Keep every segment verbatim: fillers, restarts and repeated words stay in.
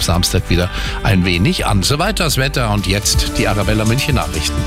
Samstag wieder ein wenig an. Soweit das Wetter und jetzt die Arabella München Nachrichten.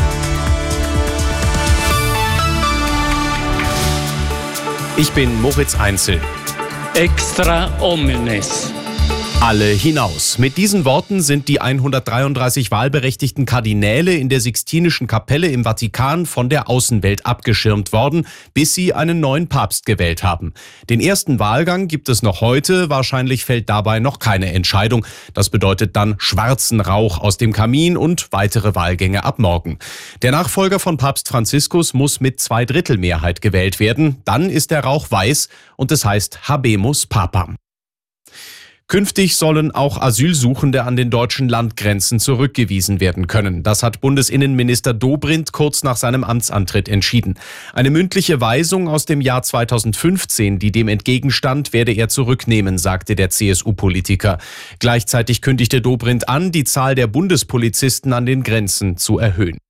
Ich bin Moritz Einzel. Extra omnes. Alle hinaus. Mit diesen Worten sind die hundertdreiunddreißig wahlberechtigten Kardinäle in der Sixtinischen Kapelle im Vatikan von der Außenwelt abgeschirmt worden, bis sie einen neuen Papst gewählt haben. Den ersten Wahlgang gibt es noch heute, wahrscheinlich fällt dabei noch keine Entscheidung. Das bedeutet dann schwarzen Rauch aus dem Kamin und weitere Wahlgänge ab morgen. Der Nachfolger von Papst Franziskus muss mit Zweidrittelmehrheit gewählt werden, dann ist der Rauch weiß und es heißt Habemus Papam. Künftig sollen auch Asylsuchende an den deutschen Landgrenzen zurückgewiesen werden können. Das hat Bundesinnenminister Dobrindt kurz nach seinem Amtsantritt entschieden. Eine mündliche Weisung aus dem Jahr zweitausendfünfzehn, die dem entgegenstand, werde er zurücknehmen, sagte der C S U-Politiker. Gleichzeitig kündigte Dobrindt an, die Zahl der Bundespolizisten an den Grenzen zu erhöhen.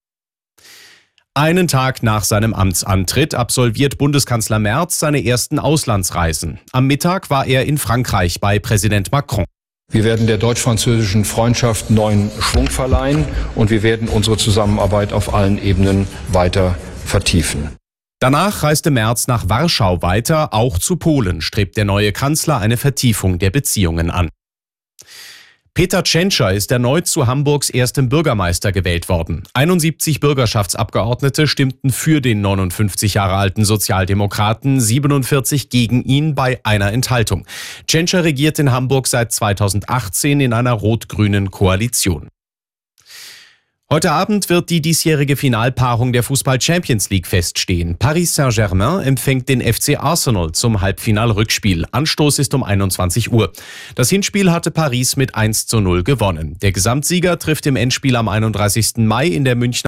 Einen Tag nach seinem Amtsantritt absolviert Bundeskanzler Merz seine ersten Auslandsreisen. Am Mittag war er in Frankreich bei Präsident Macron. Wir werden der deutsch-französischen Freundschaft neuen Schwung verleihen und wir werden unsere Zusammenarbeit auf allen Ebenen weiter vertiefen. Danach reiste Merz nach Warschau weiter, auch zu Polen strebt der neue Kanzler eine Vertiefung der Beziehungen an. Peter Tschentscher ist erneut zu Hamburgs erstem Bürgermeister gewählt worden. einundsiebzig Bürgerschaftsabgeordnete stimmten für den neunundfünfzig Jahre alten Sozialdemokraten, siebenundvierzig gegen ihn bei einer Enthaltung. Tschentscher regiert in Hamburg seit zweitausendachtzehn in einer rot-grünen Koalition. Heute Abend wird die diesjährige Finalpaarung der Fußball-Champions League feststehen. Paris Saint-Germain empfängt den F C Arsenal zum Halbfinal-Rückspiel. Anstoß ist um einundzwanzig Uhr. Das Hinspiel hatte Paris mit eins zu null gewonnen. Der Gesamtsieger trifft im Endspiel am einunddreißigsten Mai in der Münchner